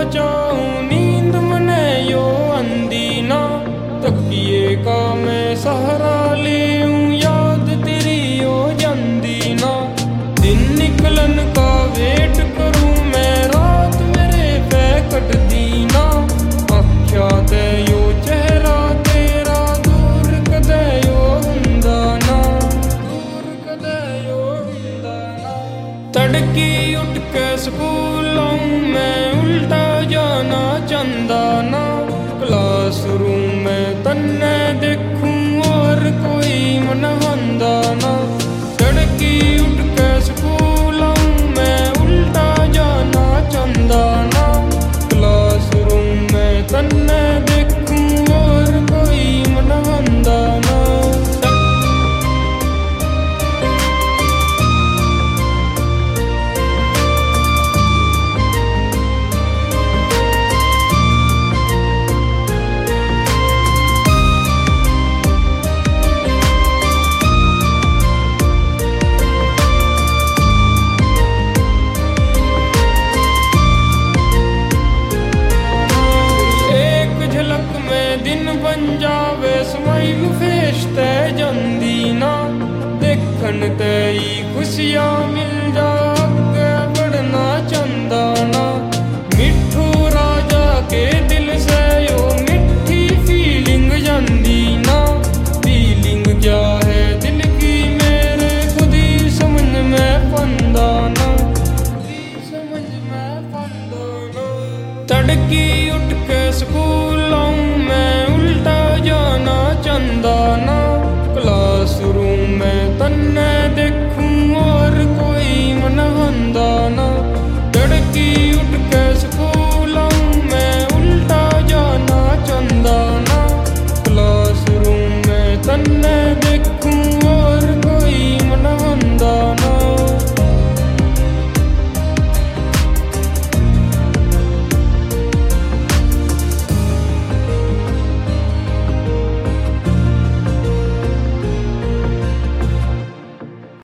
चाहूं नींद मने यो अंधी ना, तकिए का मैं सहारा ले याद तेरी हो जंदी ना। दिन निकलन का वेट करूं मैं, रात मेरे पे कटदी ना। आख्या ते यो चेहरा तेरा दूर कदे यो हुंदा ना, दूर कदे यो हुंदा ना। तड़की उठ के स्कूल आऊं मैं, उल्टा जाना चंदा ना। क्लासरूम में तन्ने देखूं और कोई मन हंदा ना। तड़की उठ के स्कूल आऊं मैं, उल्टा जाना चंदा ना। क्लासरूम में तन्ने देखूं और कोई मन हंदा ना। दिन बन जावे स्माइल फेस ते जंदी ना। देखन ते ही खुशियां मिल जा, अगे बढ़ना चंदा ना। मिठू राजा के दिल से यो मिठी फीलिंग जंदी ना। फीलिंग क्या है दिल की मेरे खुद ही समझ में पंदा ना, खुद ही समझ में पंदा ना। तड़की उठ के स्कूल